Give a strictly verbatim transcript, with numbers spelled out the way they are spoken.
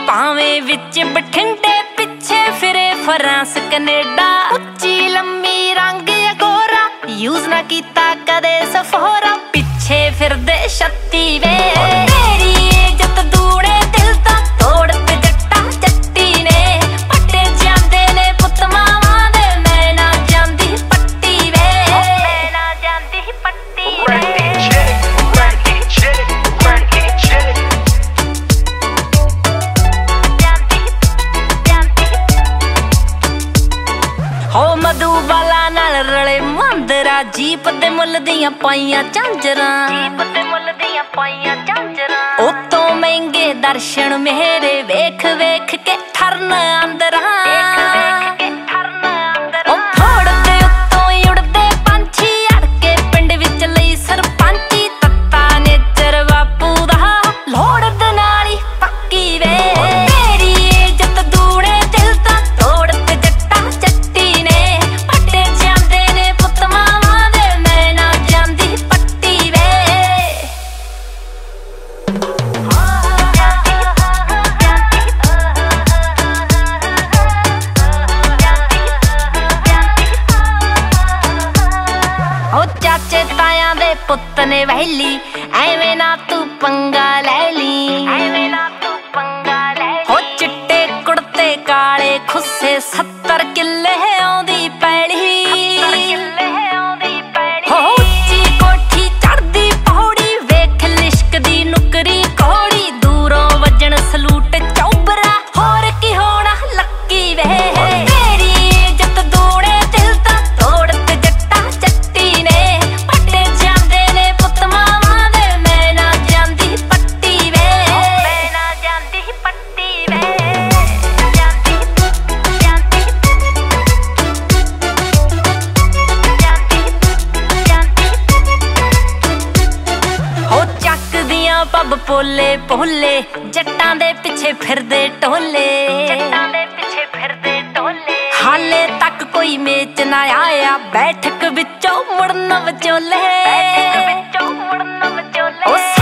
ਭਾਵੇਂ ਵਿੱਚ ਬਠਿੰਡੇ ਪਿੱਛੇ ਫਿਰੇ ਫਰਾਂਸ ਕੈਨੇਡਾ। ਉੱਚੀ ਲੰਮੀ ਰੰਗ ਅਗੋਰਾ ਯੂਜ਼ ਨਾ ਕੀਤਾ ਕਦੇ ਸਫੋਰਾ ਪਿੱਛੇ ਫਿਰਦੇ ਛੱਤੀ ਵੇ। ਤੇਰੀ ਇੱਜ਼ਤ ਦੂਣੇ ਦਿਲ ਤਾਂ ਤੋੜ ਤੇ ਜੱਟਾ ਜੱਟੀ ਨੇ ਪੱਟੇ ਜਾਂਦੇ ਨੇ ਪੁੱਤ ਮਾਵਾਂ ਦੇ। ਮੈਂ ਨਾ ਜਾਂਦੀ ਪੱਟੀ ਵੇ ਮੈਂ ਨਾ ਜਾਂਦੀ ਪੱਟੀ ਵੇ। ਹੋ ਮਧੂਬਾਲਾ ਨਾਲ ਰਲੇ ਮਾਂਦਰਾ ਜੀਪ ਦੇ ਮੁੱਲ ਦੀਆਂ ਪਾਈਆਂ ਝਾਂਜਰਾਂ। ਜੀਪ ਦੇ ਮੁੱਲ ਦੀਆਂ ਪਾਈਆਂ ਝਾਂਜਰਾਂ ਉਤੋਂ ਮਹਿੰਗੇ ਦਰਸ਼ਨ ਮੇਰੇ ਵੇਖ ਵੇਖ ਕੇ ਠਰਨ ਅੰਦਰਾਂ। ਉਹ ਫੋੜ ਦੇ ਉੱਤੋਂ ਹੀ ਉੜਦੇ ਪੰਛੀ ਅੜ ਕੇ ਪਿੰਡ ਵਿੱਚ ਲਈ ਸਰਪੰਚੀ। ਤੱਤਾ ਨੇਚਰ ਬਾਪੂ ਦਾ ਲੋੜ ਦੇ ਨਾਲ ਹੀ ਪੱਕੀ ਵੇ। ਤੇਰੀ ਇੱਜ਼ਤ ਦੂਣੇ ਦਿਲ ਤਾਂ ਤੋੜ ਤੇ ਜੱਟਾ ਜੱਟੀ ਨੇ ਪੱਟੇ ਜਾਂਦੇ ਨੇ ਪੁੱਤ ਮਾਵਾਂ ਦੇ। ਮੈਂ ਨਾ ਜਾਂਦੀ ਪੱਟੀ ਵੇ। ਉਹ ਚਾਚੇ ਤਾਇਆਂ ਦੇ ਪੁੱਤ ਨੇ ਵਹਿਲੀ ਐਵੇਂ ਨਾ ਤੂੰ ਪੰਗਾ ਲੈ ਲਈ। ਐਵੇਂ ਨਾ ਤੂੰ ਪੰਗਾ ਲੈ ਲਈ। ਉਹ ਚਿੱਟੇ ਕੁੜਤੇ ਕਾਲੇ ਖੁੱਸੇ ਸੱਤਰ ਕਿੱਲੇ ਆਉਂਦੀ ਪੈਲੀ। ਹੋ ਉੱਚੀ ਕੋਠੀ ਚੜਦੀ ਪੌੜੀ ਵੇਖ ਲਿਸ਼ਕਦੀ ਨੁਕਰੀ ਕੋੜੀ। ਦੂਰੋਂ ਵੱਜਣ ਸਲੂਟ ਚੌਬਰਾ ਹੋਰ ਕੀ ਹੋਣਾ ਲੱਕੀ ਵੇ। ਤੇਰੀ ਇੱਜ਼ਤ ਦੂਣੇ ਦਿਲ ਤਾਂ ਤੋੜ ਤੇ ਜੱਟਾ ਜੱਟੀ ਨੇ ਪੱਟੇ ਜਾਂਦੇ ਨੇ ਪੁੱਤ ਮਾਵਾਂ ਦੇ। ਮੈਂ ਨਾ ਜਾਂਦੀ ਪੱਟੀ ਵੇ ਮੈਂ ਨਾ ਜਾਂਦੀ ਪੱਟੀ ਵੇ। ਜਾਂਦੀ ਜਾਂਦੀ ਹੋ ਚੱਕਦੀਆਂ ਪੱਬ ਪੋਲੇ ਪੋਲੇ ਜੱਟਾਂ ਦੇ ਪਿੱਛੇ ਫਿਰਦੇ ਟੋਲੇ। ਜੱਟਾਂ ਦੇ ਪਿੱਛੇ ਫਿਰਦੇ ਟੋਲੇ ਹਾਲੇ ਤੱਕ ਕੋਈ ਮੇਚ ਨਾ ਆਇਆ ਬੈਠਕ ਵਿੱਚੋਂ ਮੁੜਨ ਵਿਚੋਲੇ। ਬੈਠਕ ਵਿੱਚੋਂ ਮੁੜਨ ਵਿਚੋਲੇ।